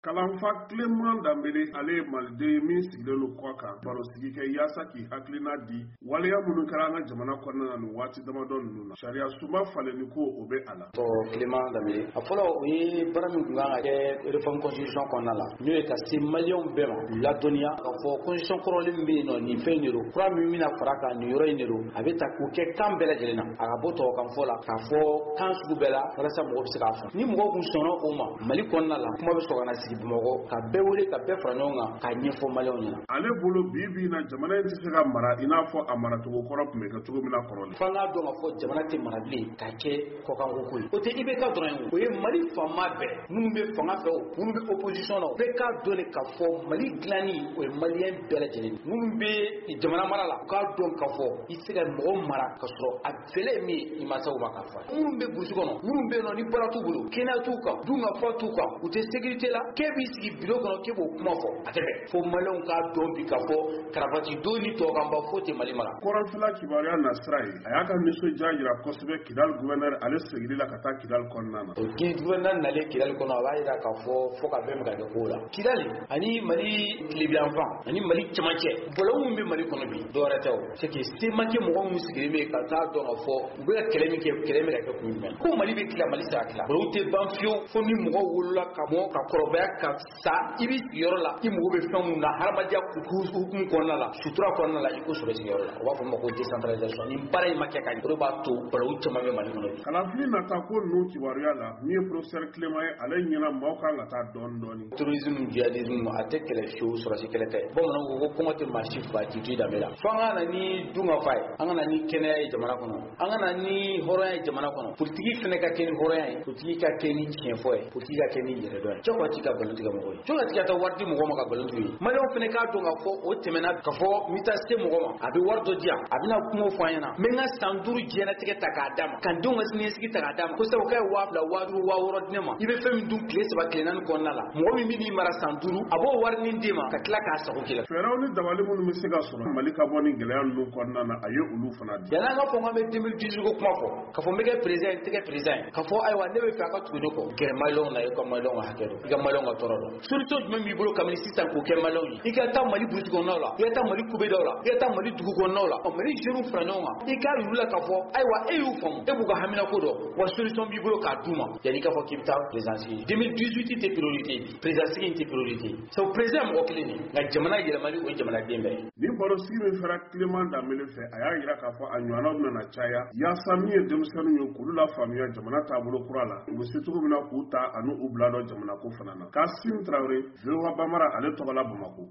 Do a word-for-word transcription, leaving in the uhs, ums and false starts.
Kalanfa Clément Dembélé ale maliden min sigilen don kɔ kan baro sigi kɛ yaasa k'i hakilina di waleya minnu kɛra an ka jamana kɔnɔna na nin waati damadɔ ninnu na sariya sunba falenni ko o bɛ a la. Ɔ Clément Dembélé a fɔlɔ o ye baara min kun kan ka kɛ réforme constitution kɔnɔna la n'o ye ka se maliyɛnw bɛɛ ma u ladɔnniya k'a fɔ constitution kɔrɔlen min bɛ yen nɔ nin fɛn in de don kura min bɛna fara kan nin yɔrɔ in de don a bɛ ta k'o kɛ kan bɛɛ lajɛlen na a ka bɔ tubabukanfɔ la k'a fɔ kan sugu bɛɛ la walasa mɔgɔw bɛ se k'a faamu ni mɔgɔw kun sɔnna o ma Mali kɔnɔna la kuma bɛ sɔrɔ ka na sigi Bamakɔ ka bɛɛ wele ka bɛɛ fara ɲɔgɔn kan k'a ɲɛfɔ maliyɛnw ɲɛna. Ale bolo bi bi in na jamana in tɛ se ka mara i n'a fɔ a maracogo kɔrɔ tun bɛ kɛ cogo min na kɔrɔlen. F'an k'a dɔn k'a fɔ jamana tɛ mara bilen k'a kɛ kɔkanko ko ye o tɛ I B K dɔrɔn ye o ye Mali faama bɛɛ minnu bɛ fanga fɛ o minnu bɛ opposition na o bɛɛ k'a dɔn de k'a fɔ Mali dilanni o ye maliyɛn bɛɛ lajɛlen minnu bɛ jamana mara la u k'a dɔn k'a fɔ i tɛ se ka mɔgɔ mara ka sɔrɔ a fɛlɛ min ye i mansaw ma k'a fɔ minnu bɛ burusi kɔnɔ minnu bɛ yen nɔ ni baara t'u bolo kɛnɛya t'u kan dunkafa t'u kan u tɛ sécurité la k'e b'i sigi bureau kɔnɔ k'e b'o kuma fɔ a tɛ bɛn fo maliyɛnw k'a dɔn bi k'a fɔ karabati don ni tɔkanba fo tɛ Mali mara. Kɔrɔnfɛla kibaruya nasira ye a y'a ka nisɔndiya jira kosɛbɛ Kidali gouverneur ale seginni la ka taa Kidali kɔnɔna na. o gouverneur nalen Kidali kɔnɔ a b'a jira k'a fɔ fo ka bɛn ka kɛ ko la Kidali ani Mali tilebiyanfan ani Mali cɛmancɛ bɔlɔw min bɛ Mali kɔnɔ bi dɔwɛrɛ tɛ o c'est que se man kɛ mɔgɔ minnu sigilen bɛ ka taa dɔn k'a fɔ u bɛ ka kɛlɛ min kɛ kɛlɛ bɛ ka kɛ kun jumɛn ko Mali bɛ tila Mali tɛ se ka tila bɔlɔw tɛ ban fiyewu fo ni mɔgɔ wolola ka mɔ ka kɔrɔbaya ka sa i b'i sigiyɔrɔ la i mago bɛ fɛn minnu na hadamadenya hukumu kɔnɔna la sutura kɔnɔna la i ko sɔrɔ sigiyɔrɔ la o b'a fɔ ma ko décentralisation ni baara in ma kɛ ka ɲɛ o de b'a to bɔlɔw caman bɛ Mali kɔnɔ bi. Kalafili nata ko ninnu kibaruya la min ye professeur Clément ye ale ɲɛna maaw kan ka taa dɔɔni dɔɔni. Terrorisme djihadisme a tɛ kɛlɛ fiyewu sɔrɔsi kɛlɛ tɛ bamananw ko ko kɔngɔ tɛ maa si fa titi danbe la fo an ka na ni dunkafa ye an ka na ni kɛnɛya ye jamana kɔnɔ an ka na ni hɔrɔnya ye jamana kɔnɔ politiki fana ka kɛ ni hɔrɔnya ye politiki ka kɛ ni tiɲɛfɔ ye politiki ka kɛ ni yɛrɛdɔn ye jɔn ka ti ka nkalon tigɛ mɔgɔ ye jɔn ka ti ka taa wari di mɔgɔ ma ka nkalon tigɛ maliyɛnw fana k'a dɔn k'a fɔ o tɛmɛna k'a fɔ n bɛ taa se mɔgɔ ma a bɛ wari dɔ di yan a bɛna kuma fɔ an ɲɛna n bɛ n ka san duuru diɲɛlatigɛ ta k'a d'a ma ka n denw ka siniɲɛsigi ta k'a d'a ma ko sabu k'a ye waa fila waa duuru waa wɔɔrɔ di ne ma i bɛ fɛn min dun tile saba tile naani kɔnɔna la mɔgɔ min bɛ n'i mara san duuru a b'o wari nin d'e ma ka tila k'a sago k'i la. Fɛɛrɛw ni dabali minnu bɛ se ka sɔrɔ Mali ka bɔ ni gɛlɛya ninnu kɔnɔna na a ye olu fana di. Yanni an ka fɔ k'an bɛ deux mille dix-huit ko kuma fɔ k'a fɔ n bɛ kɛ président n tɛ kɛ président ye k'a fɔ ayiwa ne bɛ fɛ a ka tugu ne kɔ gɛrɛ maliyɛnw na i ka maliyɛnw ka hakɛ dɔn i ka maliyɛnw ka tɔɔrɔ dɔn solution jumɛn b'i bolo kabini sisan k'o kɛ maliyɛnw ye i ka taa Mali burusi kɔnɔnaw la i ka taa Mali kubedaw la i ka taa Mali dugu kɔnɔnaw la ɔ Mali jeunes fara ɲɔgɔn kan i k'a yir'u la k'a fɔ ayiwa e y'u faamu e b'u ka hamina ko dɔn wa solution b'i bolo k'a d'u ma yanni i k'a fɔ k'i bɛ taa président sigi deux mille dix-huit tɛ priorité ye président sigi in tɛ priorité ye sabu président mɔgɔ kelen de nka jamana yɛlɛmali o ye jamanaden bɛɛ ye. Ni baro sigi min fɛra Clément Dembélé fɛ a y'a jira k'a fɔ a ɲɔgɔnnaw bɛna caya yaasa min ye denmisɛnninw ye k'olu lafaamuya jamana taabolo kura la u bɛ se cogo min na k'u ta ani u bila dɔ jamana ko fana na. Kassim Traoré, V O A Bamara ale tɔgɔ la Bamakɔ.